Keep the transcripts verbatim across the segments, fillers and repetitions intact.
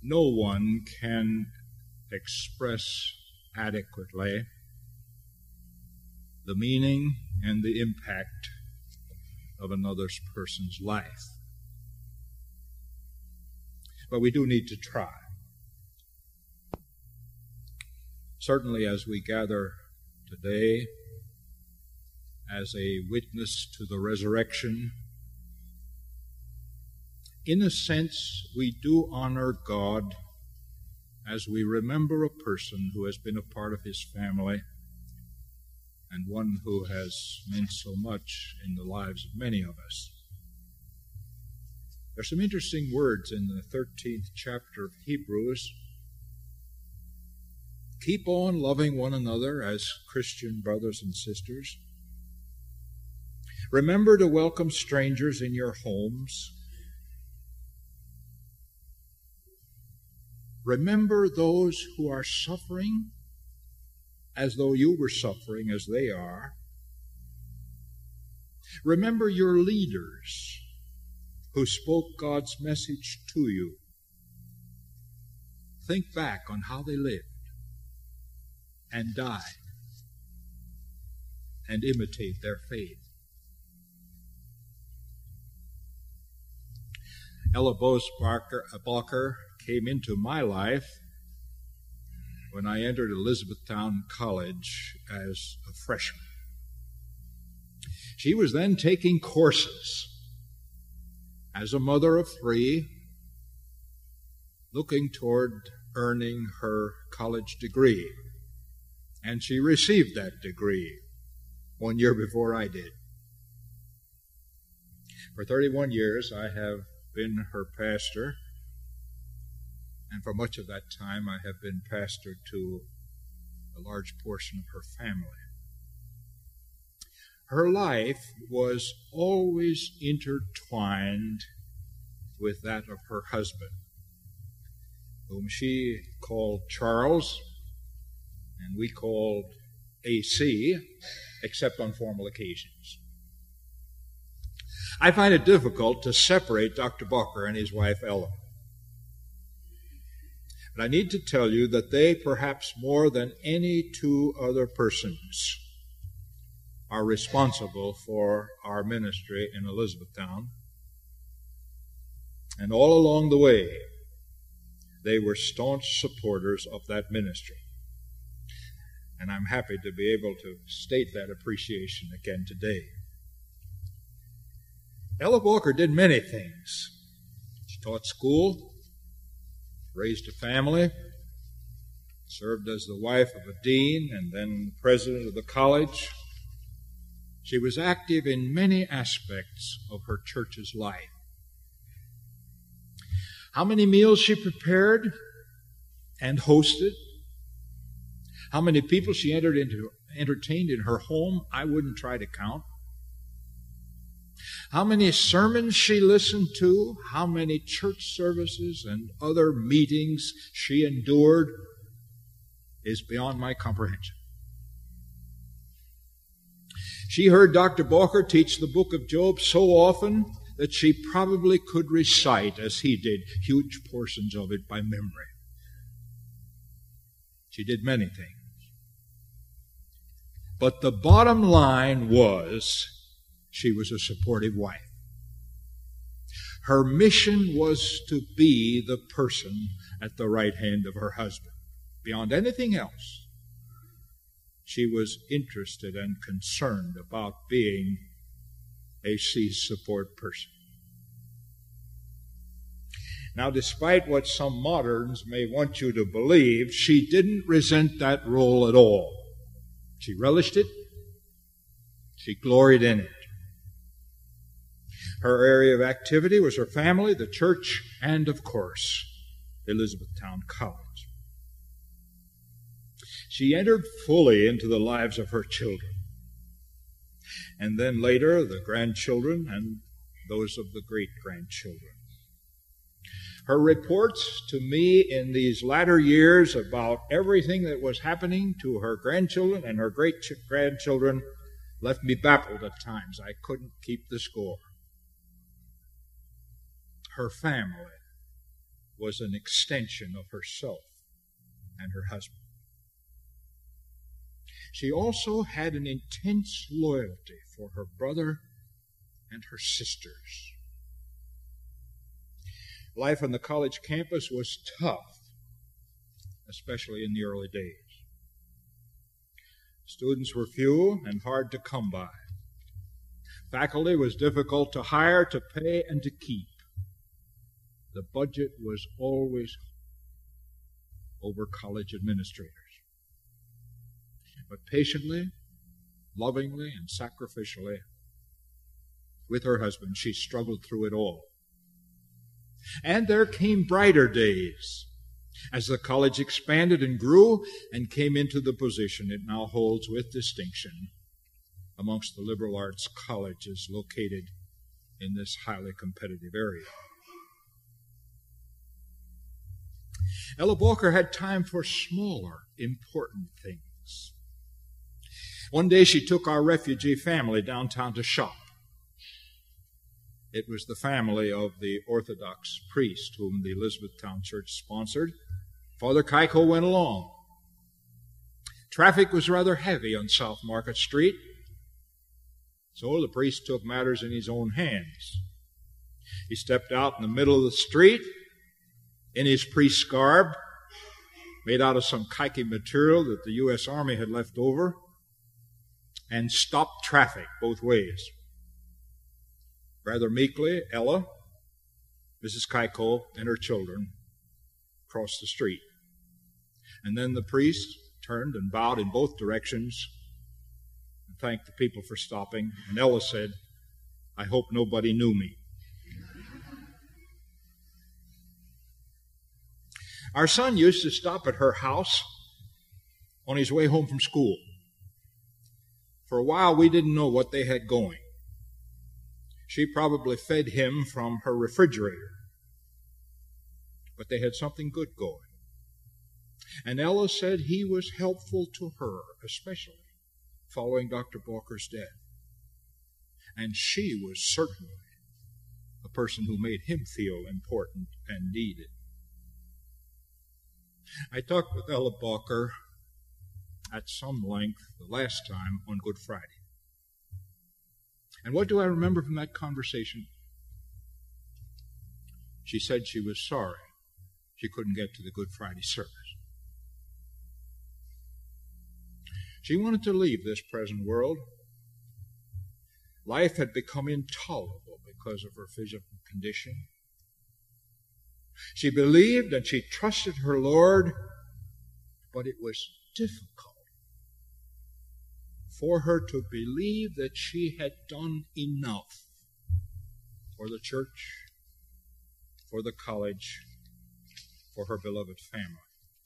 no one can express adequately the meaning and the impact of another person's life. But we do need to try. Certainly as we gather today as a witness to the resurrection, in a sense, we do honor God as we remember a person who has been a part of his family and one who has meant so much in the lives of many of us. There are some interesting words in the thirteenth chapter of Hebrews. Keep on loving one another as Christian brothers and sisters. Remember to welcome strangers in your homes. Remember those who are suffering as though you were suffering as they are. Remember your leaders who spoke God's message to you. Think back on how they lived and died and imitate their faith. Ella Bosbacher came into my life when I entered Elizabethtown College as a freshman. She was then taking courses as a mother of three, looking toward earning her college degree. And she received that degree one year before I did. For thirty-one years, I have been her pastor, and for much of that time, I have been pastor to a large portion of her family. Her life was always intertwined with that of her husband, whom she called Charles, and we called A C, except on formal occasions. I find it difficult to separate Doctor Bacher and his wife Ella. But I need to tell you that they, perhaps more than any two other persons, are responsible for our ministry in Elizabethtown. And all along the way, they were staunch supporters of that ministry. And I'm happy to be able to state that appreciation again today. Ella Bacher did many things. She taught school, raised a family, served as the wife of a dean and then president of the college. She was active in many aspects of her church's life. How many meals she prepared and hosted, how many people she entered into, entertained in her home, I wouldn't try to count. How many sermons she listened to, how many church services and other meetings she endured is beyond my comprehension. She heard Doctor Bacher teach the book of Job so often that she probably could recite, as he did, huge portions of it by memory. She did many things. But the bottom line was she was a supportive wife. Her mission was to be the person at the right hand of her husband. Beyond anything else, she was interested and concerned about being A C's support person. Now, despite what some moderns may want you to believe, she didn't resent that role at all. She relished it. She gloried in it. Her area of activity was her family, the church, and, of course, Elizabethtown College. She entered fully into the lives of her children, and then later the grandchildren and those of the great-grandchildren. Her reports to me in these latter years about everything that was happening to her grandchildren and her great-grandchildren left me baffled at times. I couldn't keep the score. Her family was an extension of herself and her husband. She also had an intense loyalty for her brother and her sisters. Life on the college campus was tough, especially in the early days. Students were few and hard to come by. Faculty was difficult to hire, to pay, and to keep. The budget was always over college administrators. But patiently, lovingly, and sacrificially, with her husband, she struggled through it all. And there came brighter days as the college expanded and grew and came into the position it now holds with distinction amongst the liberal arts colleges located in this highly competitive area. Ella Balker had time for smaller, important things. One day she took our refugee family downtown to shop. It was the family of the Orthodox priest whom the Elizabethtown Church sponsored. Father Keiko went along. Traffic was rather heavy on South Market Street, so the priest took matters in his own hands. He stepped out in the middle of the street in his priest's garb, made out of some khaki material that the U S Army had left over, and stopped traffic both ways. Rather meekly, Ella, Missus Keiko, and her children crossed the street. And then the priest turned and bowed in both directions and thanked the people for stopping. And Ella said, "I hope nobody knew me." Our son used to stop at her house on his way home from school. For a while, we didn't know what they had going. She probably fed him from her refrigerator. But they had something good going. And Ella said he was helpful to her, especially following Doctor Balker's death. And she was certainly a person who made him feel important and needed. I talked with Ella Balker at some length the last time on Good Friday. And what do I remember from that conversation? She said she was sorry she couldn't get to the Good Friday service. She wanted to leave this present world. Life had become intolerable because of her physical condition. She believed and she trusted her Lord, but it was difficult for her to believe that she had done enough for the church, for the college, for her beloved family.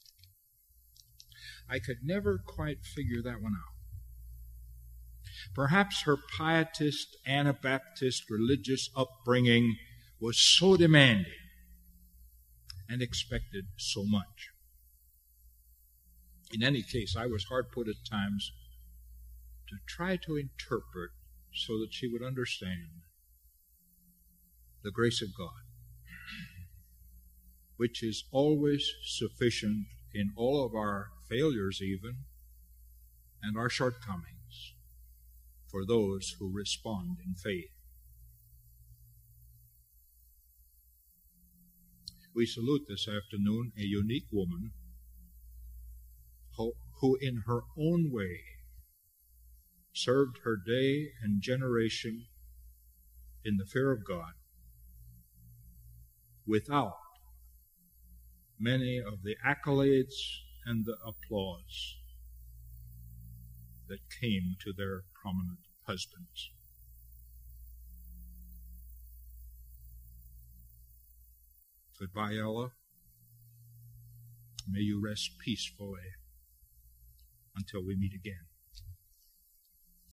I could never quite figure that one out. Perhaps her pietist, Anabaptist religious upbringing was so demanding and expected so much. In any case, I was hard put at times to try to interpret so that she would understand the grace of God, which is always sufficient in all of our failures even, and our shortcomings, for those who respond in faith. We salute this afternoon a unique woman who, who in her own way served her day and generation in the fear of God without many of the accolades and the applause that came to their prominent husbands. Goodbye, Ella. May you rest peacefully until we meet again.